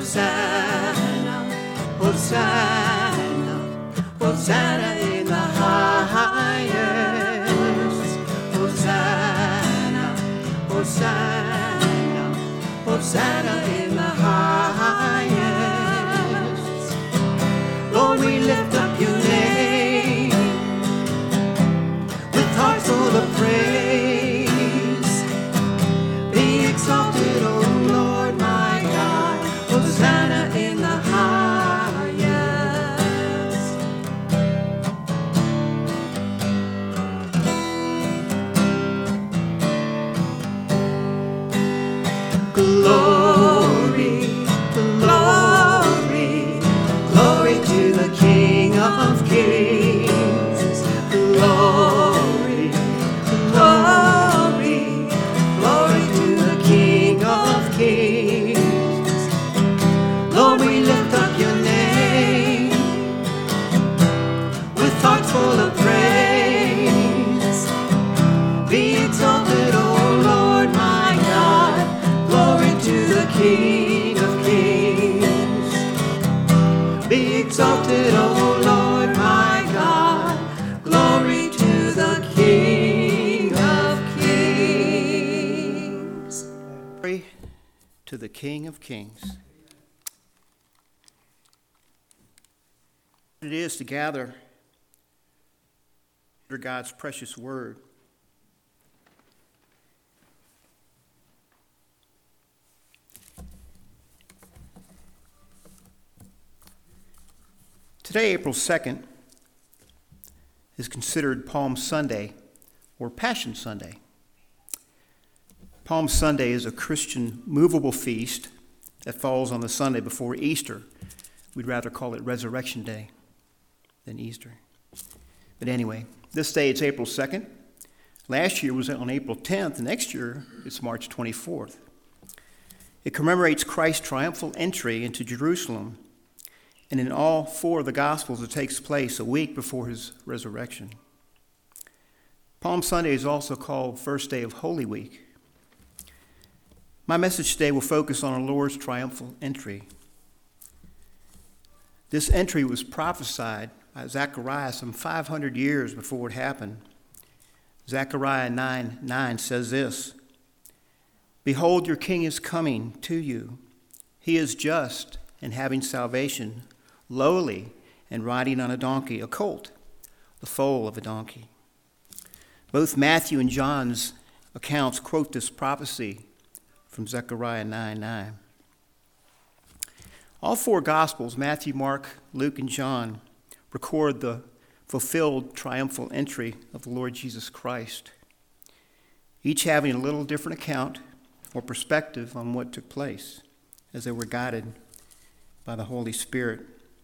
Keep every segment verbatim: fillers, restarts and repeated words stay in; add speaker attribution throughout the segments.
Speaker 1: Hosanna, Hosanna, Hosanna in the highest. Hosanna, Hosanna, Hosanna in the highest. Lord, we lift up your name with hearts full of praise. Be exalted, O Lord, my God. Hosanna in the highest. Glory, glory, glory to the King of Kings. Glory, glory, glory to the King of Kings. Lord, we lift up your name with hearts full of praise. Be exalted, O Lord, my God. Glory to the King of Kings. Be exalted, O Lord, my God. Glory to the King of Kings. Glory to the King of Kings. It is to gather under God's precious word. Today, April second, is considered Palm Sunday or Passion Sunday. Palm Sunday is a Christian movable feast that falls on the Sunday before Easter. We'd rather call it Resurrection Day than Easter. But anyway, this day it's April second. Last year was on April tenth, and next year it's March twenty-fourth. It commemorates Christ's triumphal entry into Jerusalem, and in all four of the Gospels it takes place a week before his resurrection. Palm Sunday is also called First Day of Holy Week. My message today will focus on our Lord's triumphal entry. This entry was prophesied by Zechariah some five hundred years before it happened. Zechariah nine nine says this, "Behold, your king is coming to you. He is just and having salvation, lowly and riding on a donkey, a colt, the foal of a donkey." Both Matthew and John's accounts quote this prophecy from Zechariah nine nine. All four Gospels, Matthew, Mark, Luke, and John, record the fulfilled triumphal entry of the Lord Jesus Christ, each having a little different account or perspective on what took place as they were guided by the Holy Spirit.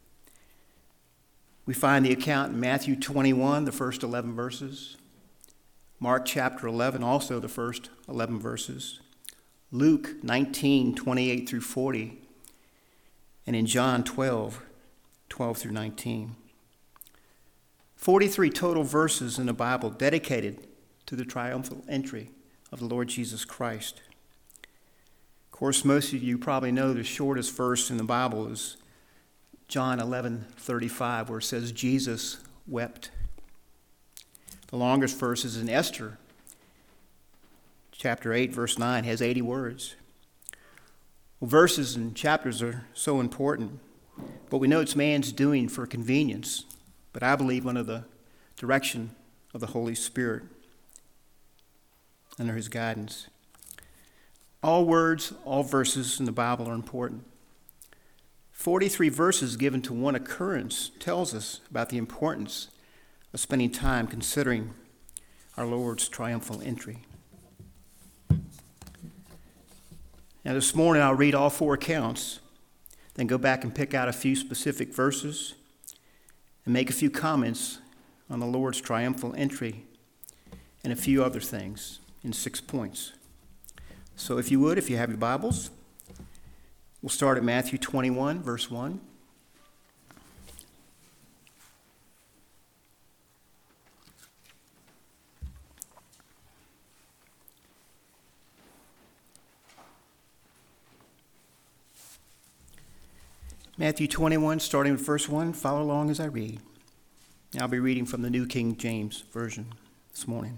Speaker 1: We find the account in Matthew twenty-one, the first eleven verses, Mark chapter eleven, also the first eleven verses, Luke nineteen, twenty-eight through forty, and in John twelve, twelve through nineteen. forty-three total verses in the Bible dedicated to the triumphal entry of the Lord Jesus Christ. Of course, most of you probably know the shortest verse in the Bible is John eleven thirty-five, where it says, Jesus wept. The longest verse is in Esther, chapter eight, verse nine, has eighty words. Well, verses and chapters are so important, but we know it's man's doing for convenience, but I believe under the direction of the Holy Spirit, under his guidance. All words, all verses in the Bible are important. forty-three verses given to one occurrence tells us about the importance of spending time considering our Lord's triumphal entry. Now this morning I'll read all four accounts, then go back and pick out a few specific verses and make a few comments on the Lord's triumphal entry and a few other things in six points. So if you would, if you have your Bibles, we'll start at Matthew twenty-one, verse one. Matthew twenty-one, starting with verse one. Follow along as I read. I'll be reading from the New King James Version this morning.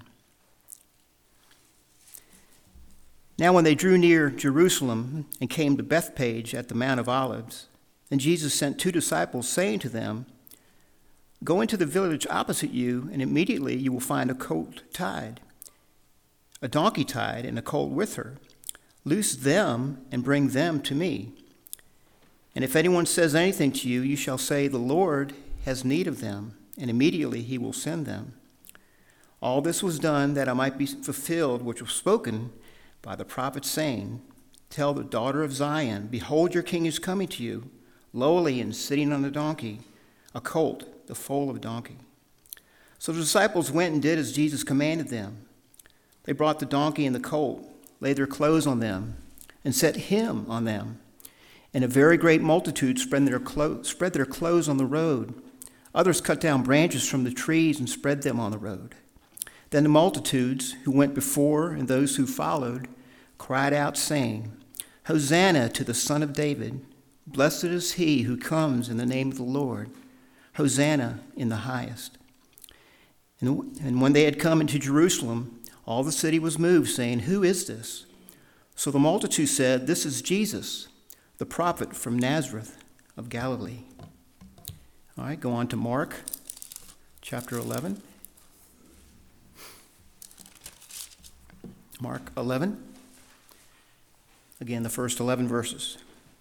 Speaker 1: Now when they drew near Jerusalem and came to Bethphage at the Mount of Olives, and Jesus sent two disciples, saying to them, "Go into the village opposite you, and immediately you will find a colt tied, a donkey tied, and a colt with her. Loose them and bring them to me. And if anyone says anything to you, you shall say, 'The Lord has need of them,' and immediately he will send them." All this was done that it might be fulfilled which was spoken by the prophet, saying, "Tell the daughter of Zion, behold, your king is coming to you, lowly and sitting on a donkey, a colt, the foal of a donkey." So the disciples went and did as Jesus commanded them. They brought the donkey and the colt, laid their clothes on them, and set him on them. And a very great multitude spread their, clo- spread their clothes on the road. Others cut down branches from the trees and spread them on the road. Then the multitudes who went before and those who followed cried out, saying, "Hosanna to the Son of David! Blessed is he who comes in the name of the Lord! Hosanna in the highest!" And, and when they had come into Jerusalem, all the city was moved, saying, "Who is this?" So the multitude said, "This is Jesus, the prophet from Nazareth of Galilee." All right, go on to Mark chapter eleven. Mark eleven. Again, the first eleven verses.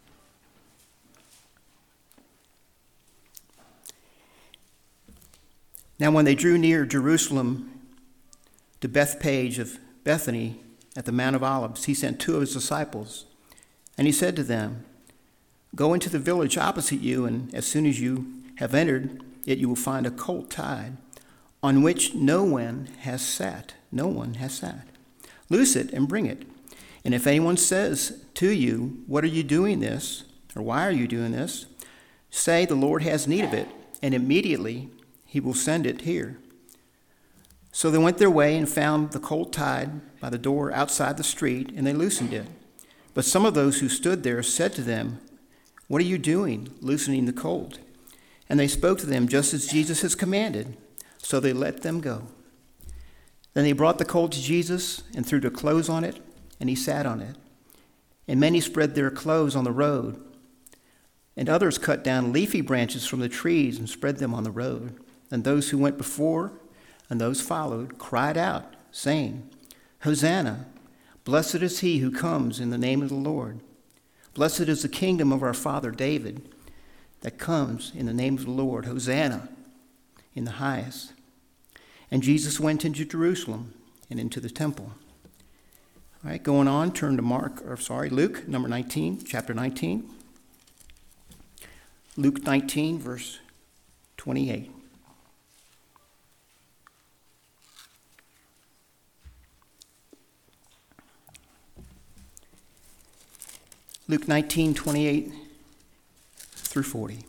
Speaker 1: Now when they drew near Jerusalem to Bethphage of Bethany at the Mount of Olives, he sent two of his disciples, and he said to them, "Go into the village opposite you, and as soon as you have entered it, you will find a colt tied, on which no one has sat. No one has sat. Loose it and bring it. And if anyone says to you, 'What are you doing this?' or 'Why are you doing this?' say, 'The Lord has need of it,' and immediately he will send it here." So they went their way and found the colt tied by the door outside the street, and they loosened it. But some of those who stood there said to them, "What are you doing, loosening the colt?" And they spoke to them just as Jesus has commanded. So they let them go. Then they brought the colt to Jesus and threw their clothes on it, and he sat on it. And many spread their clothes on the road, and others cut down leafy branches from the trees and spread them on the road. And those who went before and those followed cried out, saying, "Hosanna! Blessed is he who comes in the name of the Lord. Blessed is the kingdom of our father David that comes in the name of the Lord. Hosanna in the highest." And Jesus went into Jerusalem and into the temple. All right, going on, turn to Mark, or sorry, Luke, number nineteen, chapter nineteen. Luke nineteen, verse twenty-eight. Luke nineteen, twenty-eight through forty.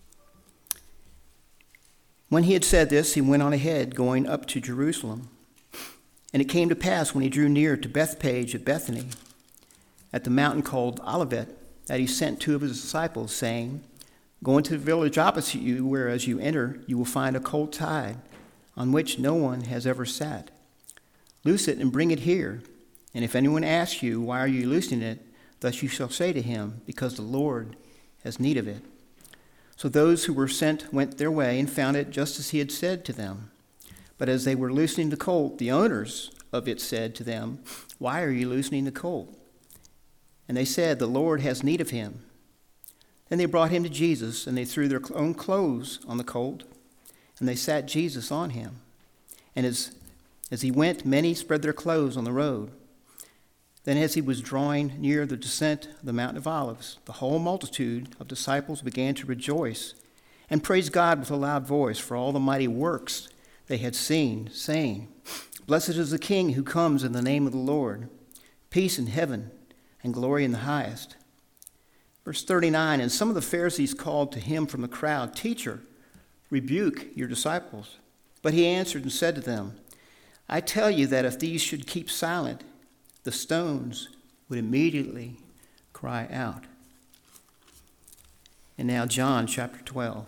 Speaker 1: When he had said this, he went on ahead, going up to Jerusalem. And it came to pass, when he drew near to Bethphage of Bethany, at the mountain called Olivet, that he sent two of his disciples, saying, "Go into the village opposite you, where as you enter you will find a colt tied, on which no one has ever sat. Loose it and bring it here. And if anyone asks you, 'Why are you loosing it?' thus you shall say to him, 'Because the Lord has need of it.'" So those who were sent went their way and found it just as he had said to them. But as they were loosening the colt, the owners of it said to them, "Why are you loosening the colt?" And they said, "The Lord has need of him." Then they brought him to Jesus, and they threw their own clothes on the colt, and they sat Jesus on him. And as, as he went, many spread their clothes on the road. Then as he was drawing near the descent of the Mount of Olives, the whole multitude of disciples began to rejoice and praise God with a loud voice for all the mighty works they had seen, saying, "Blessed is the King who comes in the name of the Lord. Peace in heaven and glory in the highest." Verse thirty-nine, and some of the Pharisees called to him from the crowd, "Teacher, rebuke your disciples." But he answered and said to them, "I tell you that if these should keep silent, the stones would immediately cry out." And now John chapter twelve.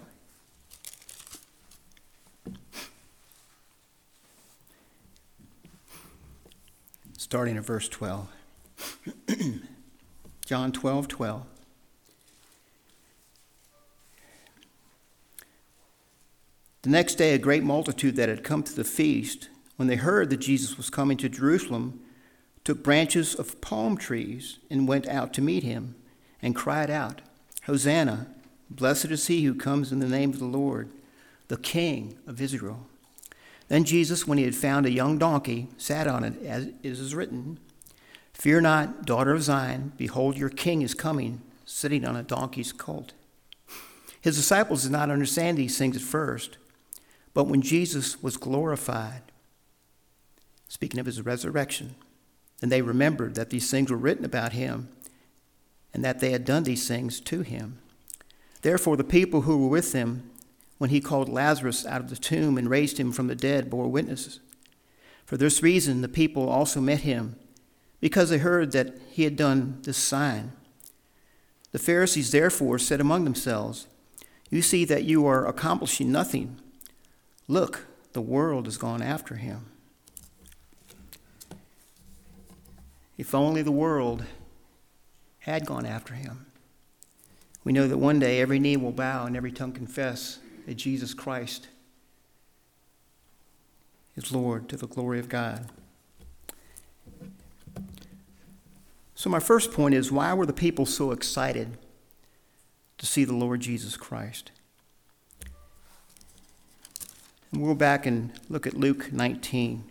Speaker 1: Starting at verse twelve. John twelve, twelve. The next day, a great multitude that had come to the feast, when they heard that Jesus was coming to Jerusalem, took branches of palm trees and went out to meet him, and cried out, Hosanna, blessed is he who comes in the name of the Lord, the King of Israel. Then Jesus, when he had found a young donkey, sat on it, as it is written, Fear not, daughter of Zion, behold, your king is coming, sitting on a donkey's colt. His disciples did not understand these things at first, but when Jesus was glorified, speaking of his resurrection, then they remembered that these things were written about him, and that they had done these things to him. Therefore the people who were with him, when he called Lazarus out of the tomb and raised him from the dead, bore witnesses. For this reason the people also met him, because they heard that he had done this sign. The Pharisees therefore said among themselves, You see that you are accomplishing nothing. Look, the world has gone after him. If only the world had gone after him. We know that one day every knee will bow and every tongue confess that Jesus Christ is Lord, to the glory of God. So my first point is, why were the people so excited to see the Lord Jesus Christ? And we'll go back and look at Luke nineteen.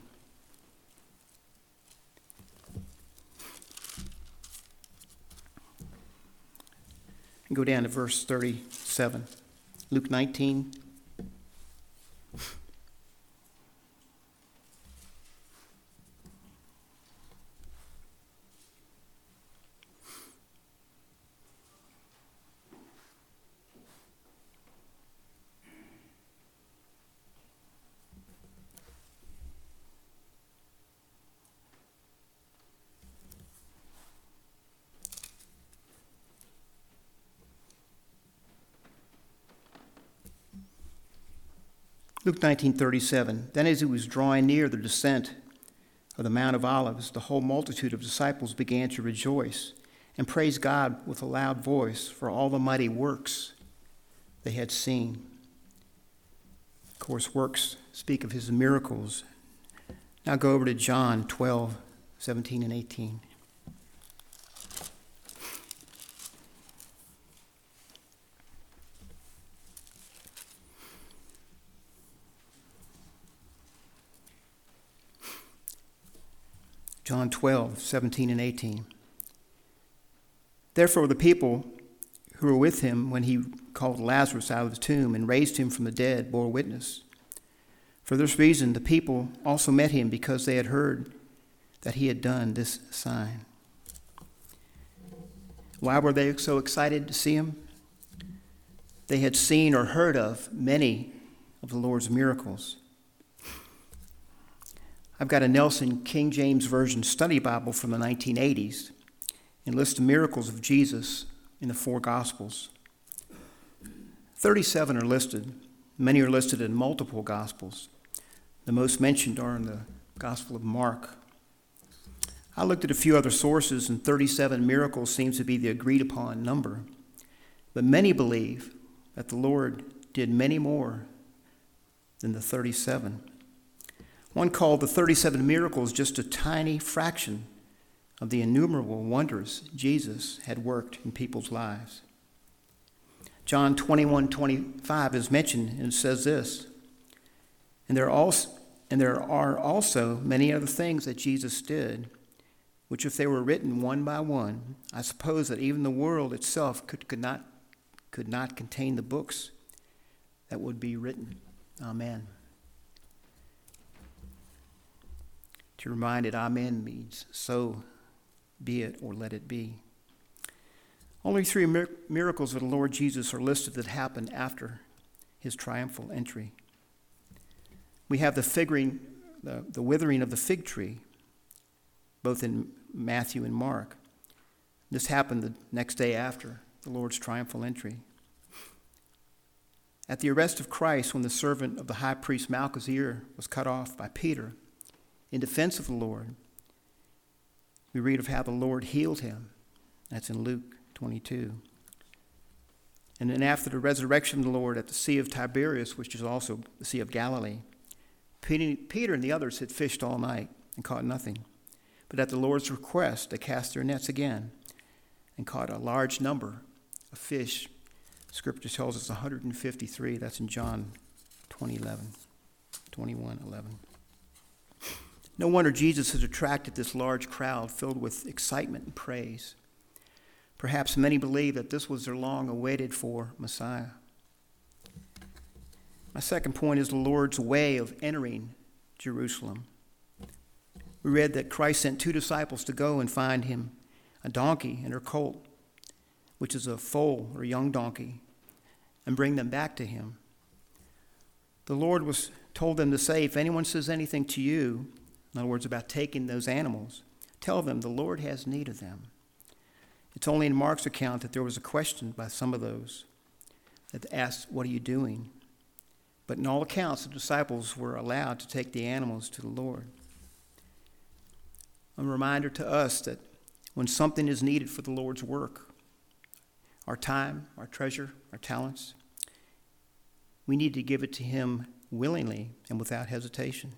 Speaker 1: And go down to verse thirty-seven. Luke nineteen. Luke nineteen thirty-seven. Then as he was drawing near the descent of the Mount of Olives, the whole multitude of disciples began to rejoice and praise God with a loud voice for all the mighty works they had seen. Of course, works speak of his miracles. Now go over to John twelve, seventeen and eighteen. John twelve, seventeen and eighteen. Therefore the people who were with him when he called Lazarus out of the tomb and raised him from the dead bore witness. For this reason the people also met him, because they had heard that he had done this sign. Why were they so excited to see him? They had seen or heard of many of the Lord's miracles. I've got a Nelson King James Version study Bible from the nineteen eighties and lists the miracles of Jesus in the four Gospels. thirty-seven are listed. Many are listed in multiple Gospels. The most mentioned are in the Gospel of Mark. I looked at a few other sources, and thirty-seven miracles seems to be the agreed upon number. But many believe that the Lord did many more than the thirty-seven. One called the thirty-seven miracles just a tiny fraction of the innumerable wonders Jesus had worked in people's lives. John twenty-one twenty-five is mentioned, and it says this, and there, also, and there are also many other things that Jesus did, which if they were written one by one, I suppose that even the world itself could, could, not, could not contain the books that would be written. Amen. To remind it, amen means so be it or let it be. Only three mir- miracles of the Lord Jesus are listed that happened after his triumphal entry. We have the figuring, the, the withering of the fig tree, both in Matthew and Mark. This happened the next day after the Lord's triumphal entry. At the arrest of Christ, when the servant of the high priest Malchus' ear was cut off by Peter in defense of the Lord, we read of how the Lord healed him. That's in Luke twenty-two. And then after the resurrection of the Lord at the Sea of Tiberias, which is also the Sea of Galilee, Peter and the others had fished all night and caught nothing. But at the Lord's request, they cast their nets again and caught a large number of fish. Scripture tells us one hundred fifty-three. That's in John twenty eleven, twenty-one eleven. No wonder Jesus has attracted this large crowd filled with excitement and praise. Perhaps many believe that this was their long-awaited for Messiah. My second point is the Lord's way of entering Jerusalem. We read that Christ sent two disciples to go and find him a donkey and her colt, which is a foal or young donkey, and bring them back to him. The Lord was told them to say, if anyone says anything to you, in other words, about taking those animals, tell them the Lord has need of them. It's only in Mark's account that there was a question by some of those that asked, what are you doing? But in all accounts, the disciples were allowed to take the animals to the Lord. A reminder to us that when something is needed for the Lord's work, our time, our treasure, our talents, we need to give it to him willingly and without hesitation.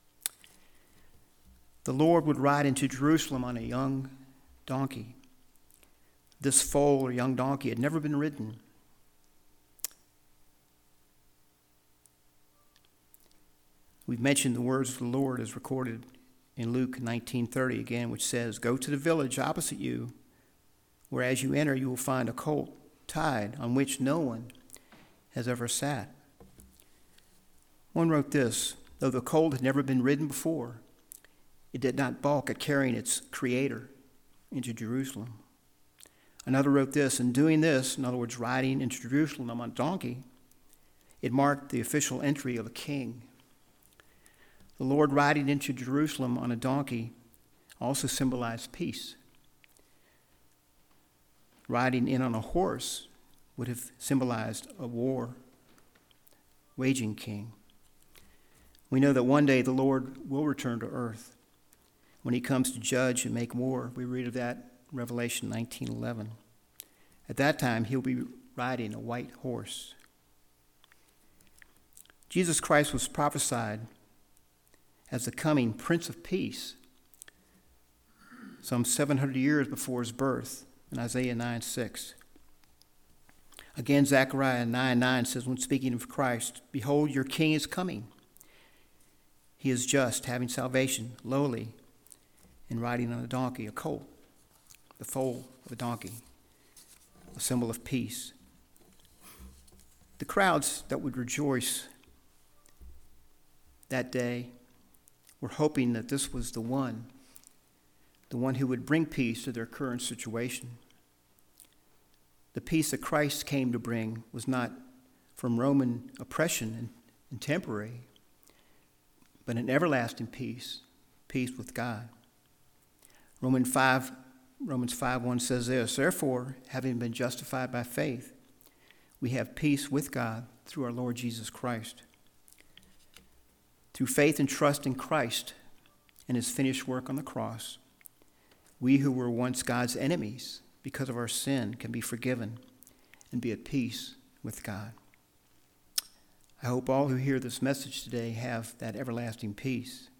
Speaker 1: The Lord would ride into Jerusalem on a young donkey. This foal or young donkey had never been ridden. We've mentioned the words of the Lord as recorded in Luke nineteen thirty again, which says, go to the village opposite you, where as you enter you will find a colt tied on which no one has ever sat. One wrote this, though the colt had never been ridden before, it did not balk at carrying its creator into Jerusalem. Another wrote this, in doing this, in other words, riding into Jerusalem on a donkey, it marked the official entry of a king. The Lord riding into Jerusalem on a donkey also symbolized peace. Riding in on a horse would have symbolized a war waging king. We know that one day the Lord will return to earth when he comes to judge and make war. We read of that in Revelation nineteen eleven. At that time, he'll be riding a white horse. Jesus Christ was prophesied as the coming Prince of Peace some seven hundred years before his birth in Isaiah nine six. Again, Zechariah nine nine says, when speaking of Christ, behold, your king is coming. He is just, having salvation, lowly, and riding on a donkey, a colt, the foal of a donkey, a symbol of peace. The crowds that would rejoice that day were hoping that this was the one, the one who would bring peace to their current situation. The peace that Christ came to bring was not from Roman oppression and, and temporary, but an everlasting peace, peace with God. Romans five, Romans five one says this, therefore, having been justified by faith, we have peace with God through our Lord Jesus Christ. Through faith and trust in Christ and his finished work on the cross, we who were once God's enemies because of our sin can be forgiven and be at peace with God. I hope all who hear this message today have that everlasting peace.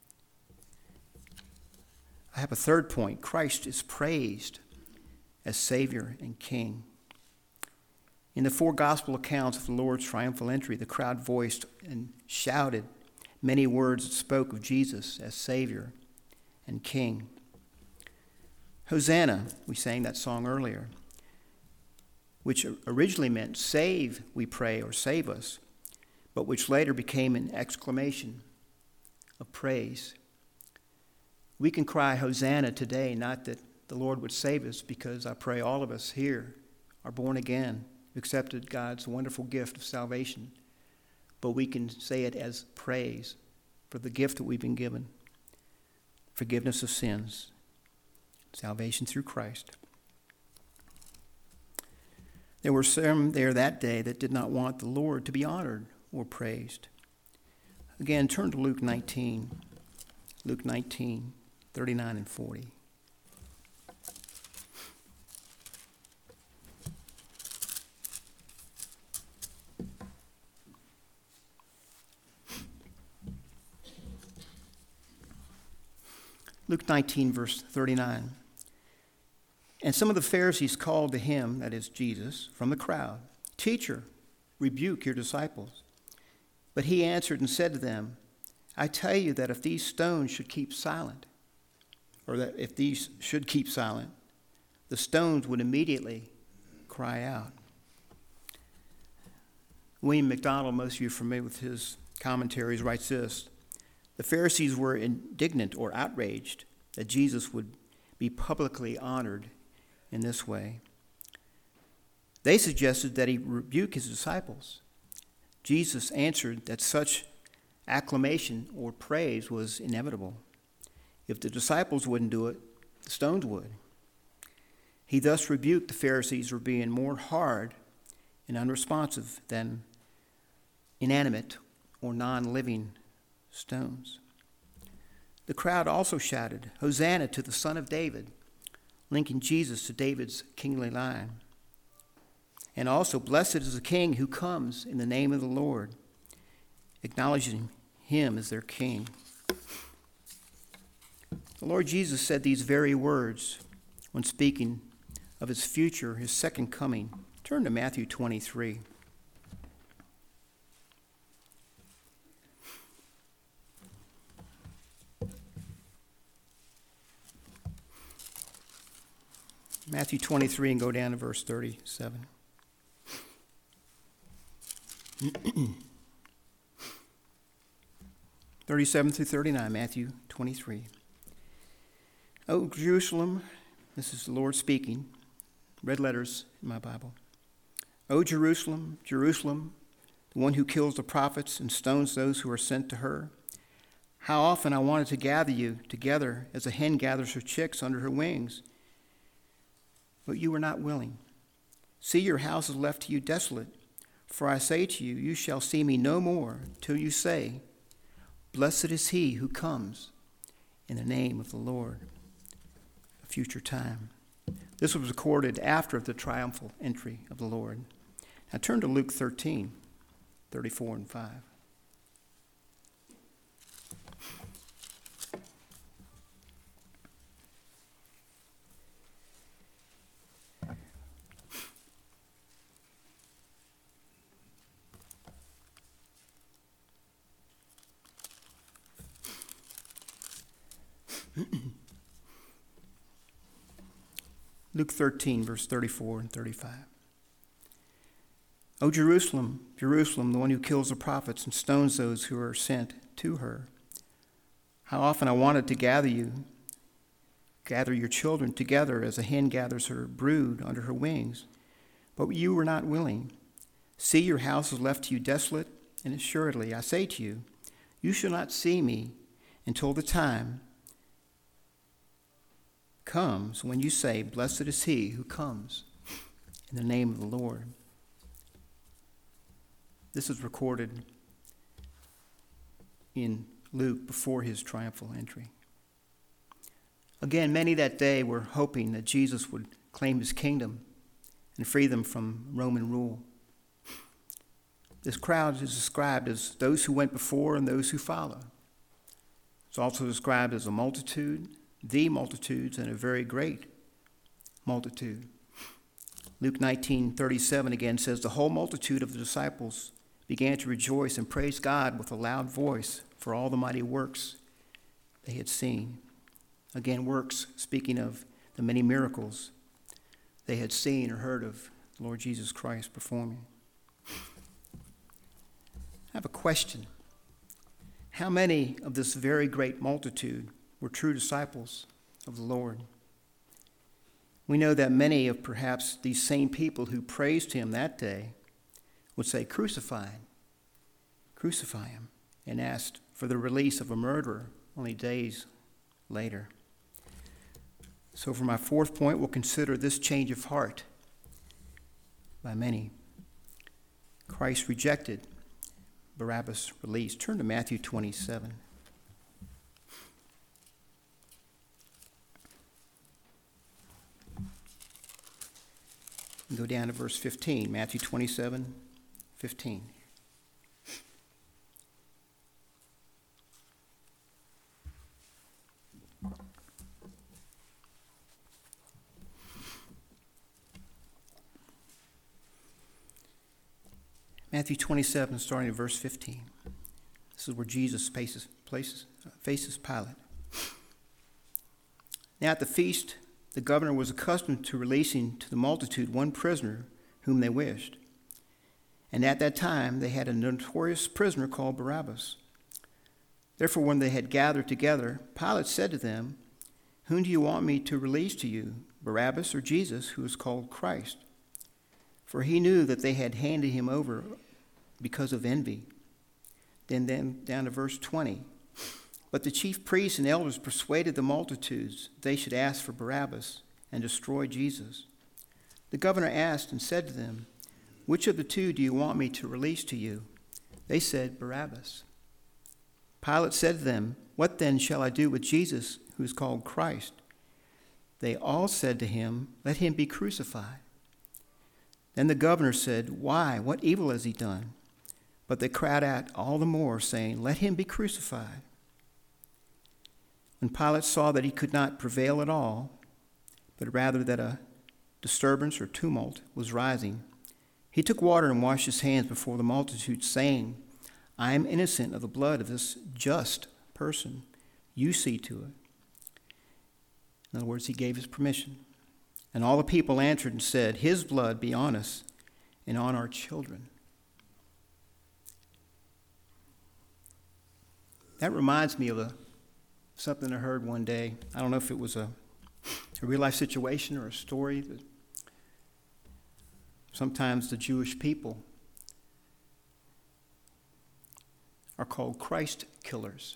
Speaker 1: I have a third point. Christ is praised as Savior and King. In the four gospel accounts of the Lord's triumphal entry, the crowd voiced and shouted many words that spoke of Jesus as Savior and King. Hosanna, we sang that song earlier, which originally meant save, we pray, or save us, but which later became an exclamation of praise. We can cry Hosanna today, not that the Lord would save us, because I pray all of us here are born again, accepted God's wonderful gift of salvation. But we can say it as praise for the gift that we've been given, forgiveness of sins, salvation through Christ. There were some there that day that did not want the Lord to be honored or praised. Again, turn to Luke nineteen. Luke nineteen, thirty-nine and forty. Luke nineteen, verse thirty-nine. And some of the Pharisees called to him, that is Jesus, from the crowd, "Teacher, rebuke your disciples." But he answered and said to them, "I tell you that if these stones should keep silent, or that if these should keep silent, the stones would immediately cry out." William MacDonald, most of you are familiar with his commentaries, writes this: "The Pharisees were indignant or outraged that Jesus would be publicly honored in this way. They suggested that he rebuke his disciples. Jesus answered that such acclamation or praise was inevitable. If the disciples wouldn't do it, the stones would. He thus rebuked the Pharisees for being more hard and unresponsive than inanimate or non-living stones. The crowd also shouted, "Hosanna to the Son of David," linking Jesus to David's kingly line. And also, "Blessed is the King who comes in the name of the Lord," acknowledging him as their king. The Lord Jesus said these very words when speaking of his future, his second coming. Turn to Matthew twenty-three. Matthew twenty-three and go down to verse thirty-seven. thirty-seven through thirty-nine, Matthew twenty-three. "O Jerusalem," this is the Lord speaking, red letters in my Bible. "O Jerusalem, Jerusalem, the one who kills the prophets and stones those who are sent to her. How often I wanted to gather you together as a hen gathers her chicks under her wings, but you were not willing. See, your house is left to you desolate. For I say to you, you shall see me no more till you say, 'Blessed is he who comes in the name of the Lord.'" A future time. This was recorded after the triumphal entry of the Lord. Now turn to Luke thirteen, thirty-four and five. Luke thirteen, verse thirty-four and thirty-five. "O Jerusalem, Jerusalem, the one who kills the prophets and stones those who are sent to her. How often I wanted to gather you, gather your children together as a hen gathers her brood under her wings, but you were not willing. See, your house is left to you desolate, and assuredly I say to you, you shall not see me until the time comes when you say, 'Blessed is he who comes in the name of the Lord.'" This is recorded in Luke before his triumphal entry. Again, many that day were hoping that Jesus would claim his kingdom and free them from Roman rule. This crowd is described as those who went before and those who follow. It's also described as a multitude, the multitudes, and a very great multitude. Luke nineteen thirty-seven again says, "The whole multitude of the disciples began to rejoice and praise God with a loud voice for all the mighty works they had seen." Again, works speaking of the many miracles they had seen or heard of the Lord Jesus Christ performing. I have a question. How many of this very great multitude were true disciples of the Lord? We know that many of perhaps these same people who praised him that day would say, "Crucify him, crucify him," and asked for the release of a murderer only days later. So for my fourth point, we'll consider this change of heart. by many. Christ rejected, Barabbas released. Turn to Matthew twenty-seven. And go down to verse fifteen, Matthew twenty-seven, fifteen. Matthew twenty-seven, starting at verse fifteen. This is where Jesus faces, places, faces Pilate. Now at the feast, the governor was accustomed to releasing to the multitude one prisoner whom they wished. And at that time they had a notorious prisoner called Barabbas. Therefore, when they had gathered together, Pilate said to them, "Whom do you want me to release to you, Barabbas or Jesus, who is called Christ?" For he knew that they had handed him over because of envy. Then, then down to verse twenty. But the chief priests and elders persuaded the multitudes they should ask for Barabbas and destroy Jesus. The governor asked and said to them, "Which of the two do you want me to release to you?" They said, "Barabbas." Pilate said to them, "What then shall I do with Jesus, who is called Christ?" They all said to him, "Let him be crucified." Then the governor said, "Why? What evil has he done?" But they cried out all the more, saying, "Let him be crucified." When Pilate saw that he could not prevail at all, but rather that a disturbance or tumult was rising, he took water and washed his hands before the multitude, saying, "I am innocent of the blood of this just person. You see to it." In other words, he gave his permission. And all the people answered and said, "His blood be on us and on our children." That reminds me of a, something I heard one day. I don't know if it was a, a real-life situation or a story. That sometimes the Jewish people are called Christ killers.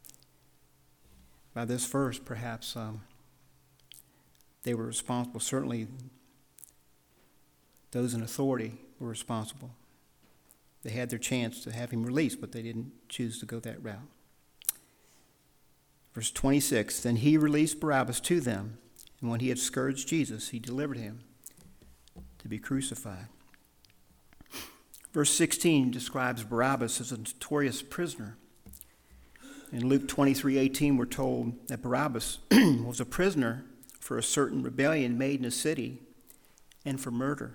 Speaker 1: By this verse, perhaps um, they were responsible. Certainly, those in authority were responsible. They had their chance to have him released, but they didn't choose to go that route. Verse twenty-six, then he released Barabbas to them, and when he had scourged Jesus, he delivered him to be crucified. Verse sixteen describes Barabbas as a notorious prisoner. In Luke twenty-three eighteen, we're told that Barabbas was a prisoner for a certain rebellion made in a city and for murder.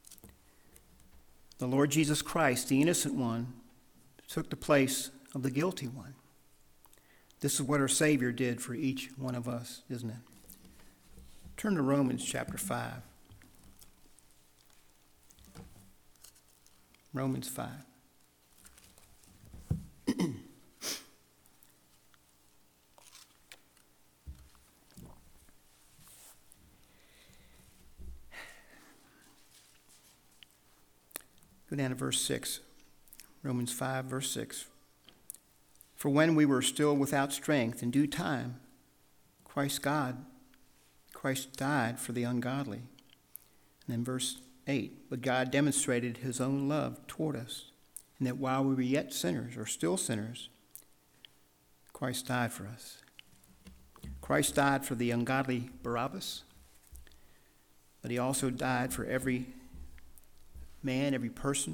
Speaker 1: The Lord Jesus Christ, the innocent one, took the place of the guilty one. This is what our Savior did for each one of us, isn't it? Turn to Romans chapter five. Romans five. Go down to verse six. Romans five, verse six. For when we were still without strength, in due time, Christ God, Christ died for the ungodly. And then verse eight, but God demonstrated his own love toward us, and that while we were yet sinners, or still sinners, Christ died for us. Christ died for the ungodly Barabbas, but he also died for every man, every person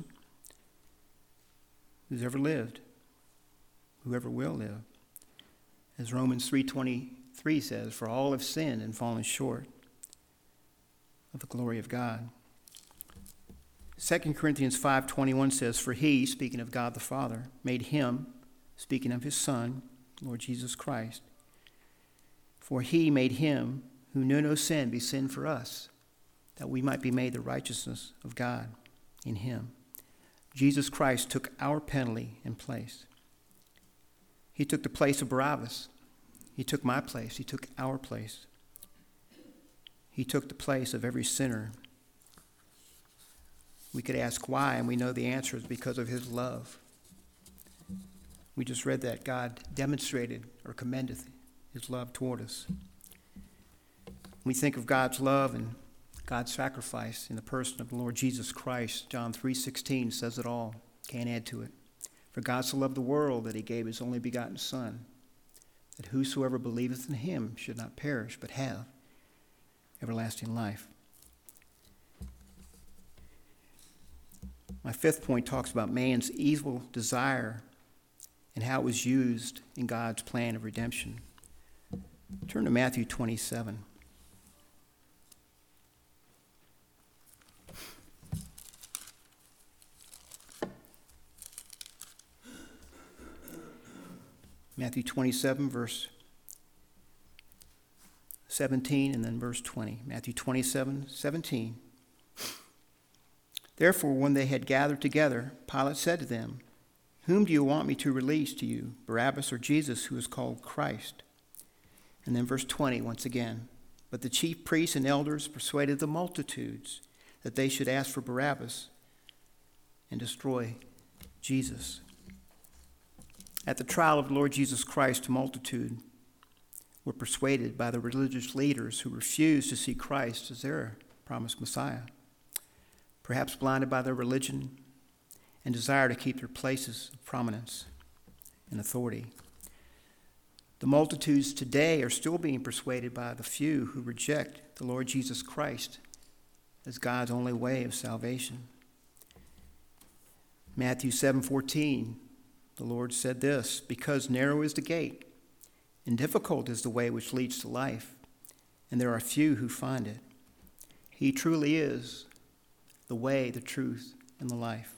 Speaker 1: who's ever lived, whoever will live. As Romans three twenty-three says, for all have sinned and fallen short of the glory of God. Second Corinthians five twenty-one says, for he, speaking of God the Father, made him, speaking of his Son, Lord Jesus Christ, for he made him who knew no sin be sin for us, that we might be made the righteousness of God in him. Jesus Christ took our penalty in place. He took the place of Barabbas. He took my place. He took our place. He took the place of every sinner. We could ask why, and we know the answer is because of his love. We just read that God demonstrated or commendeth his love toward us. We think of God's love, and God's sacrifice in the person of the Lord Jesus Christ. John three sixteen says it all. Can't add to it. For God so loved the world that he gave his only begotten Son, that whosoever believeth in him should not perish, but have everlasting life. My fifth point talks about man's evil desire and how it was used in God's plan of redemption. Turn to Matthew twenty-seven. Matthew twenty-seven, verse seventeen, and then verse twenty. Matthew twenty-seven, seventeen. Therefore, when they had gathered together, Pilate said to them, Whom do you want me to release to you, Barabbas or Jesus, who is called Christ? And then verse twenty, once again. But the chief priests and elders persuaded the multitudes that they should ask for Barabbas and destroy Jesus. At the trial of the Lord Jesus Christ, a multitude were persuaded by the religious leaders who refused to see Christ as their promised Messiah, perhaps blinded by their religion and desire to keep their places of prominence and authority. The multitudes today are still being persuaded by the few who reject the Lord Jesus Christ as God's only way of salvation. Matthew seven fourteen, the Lord said this, Because narrow is the gate, and difficult is the way which leads to life, and there are few who find it. He truly is the way, the truth, and the life.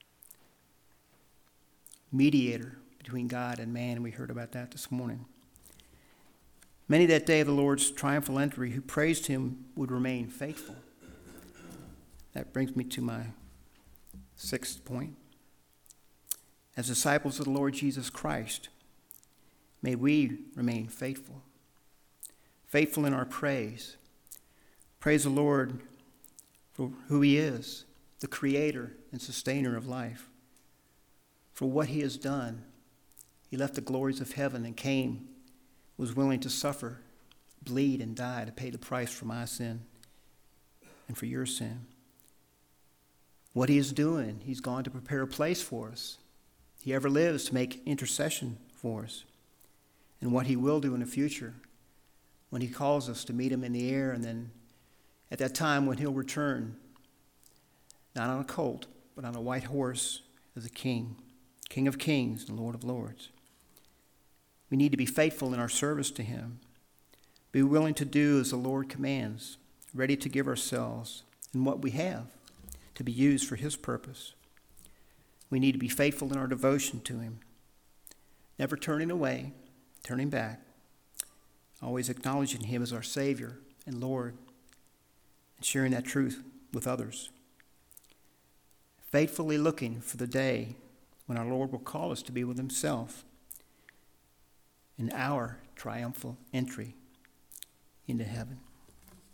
Speaker 1: Mediator between God and man, and we heard about that this morning. Many that day of the Lord's triumphal entry who praised him would remain faithful. That brings me to my sixth point. As disciples of the Lord Jesus Christ, may we remain faithful. Faithful in our praise. Praise the Lord for who he is, the creator and sustainer of life. For what he has done, he left the glories of heaven and came, was willing to suffer, bleed, and die to pay the price for my sin and for your sin. What he is doing, he's gone to prepare a place for us. He ever lives to make intercession for us. And what he will do in the future when he calls us to meet him in the air, and then at that time when he'll return, not on a colt, but on a white horse as a king, King of kings and Lord of lords. We need to be faithful in our service to him. Be willing to do as the Lord commands, ready to give ourselves and what we have to be used for his purpose. We need to be faithful in our devotion to him, never turning away, turning back, always acknowledging him as our Savior and Lord, and sharing that truth with others. Faithfully looking for the day when our Lord will call us to be with himself in our triumphal entry into heaven.